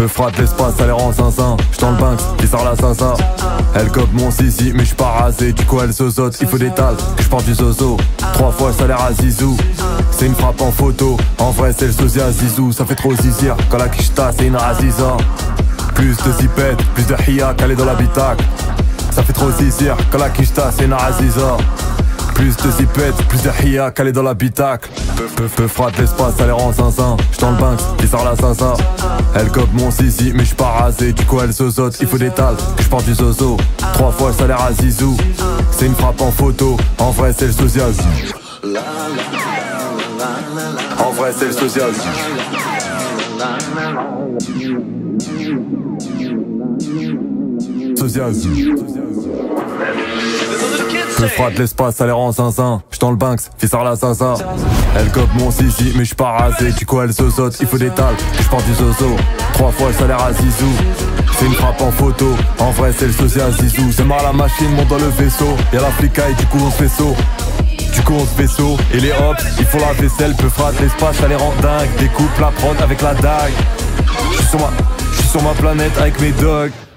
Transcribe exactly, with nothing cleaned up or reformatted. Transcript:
Peu frappe l'espace, ça les rend zinzin. J'tends le banks, qui sort la sasa. Elle cope mon zizi, mais j'suis pas rasé. Du coup elle sozote, il faut des tales, que j'porte du zozo. Trois fois ça l'air à zizou. C'est une frappe en photo, en vrai c'est le sosia zizou. Ça fait trop zizir, quand la kishta c'est une raziza. Plus de zipette, plus de hiya calé dans l'habitacle. Ça fait trop zizir, quand la kishta c'est une raziza. Plus de zipette, plus de hiya calé dans l'habitacle. Peu, peu, peu frappe l'espace, ça les rend zinzin. J'tends le banks, qui sort la sasa. Elle cope mon zizi, mais j'suis pas rasé. Du coup elle sozote, il faut des tales, que j'porte du zozo. Trois fois ça l'air à zizou. C'est une frappe en photo, en vrai c'est le sosia. En vrai c'est le sosia. Sosia. Peu frappe l'espace, ça les rend zinzin. J'tends le banks, fils sort la sasa. Elle cope mon zizi, mais j'suis pas rasé. Du coup elle sozote, il faut des tales, que j'porte du zozo. Trois fois ça l'air à zizou. C'est une frappe en photo, en vrai c'est le sosia zizou. C'est marre la machine, monte dans le vaisseau. Y'a la flicaille, du coup on se fait saut. Du coup on se fait saut, et les hops, ils font la vaisselle. Peu frappe l'espace, ça les rend dingue. Découpe la prod avec la dague. J'suis sur ma, j'suis sur ma planète avec mes dogs.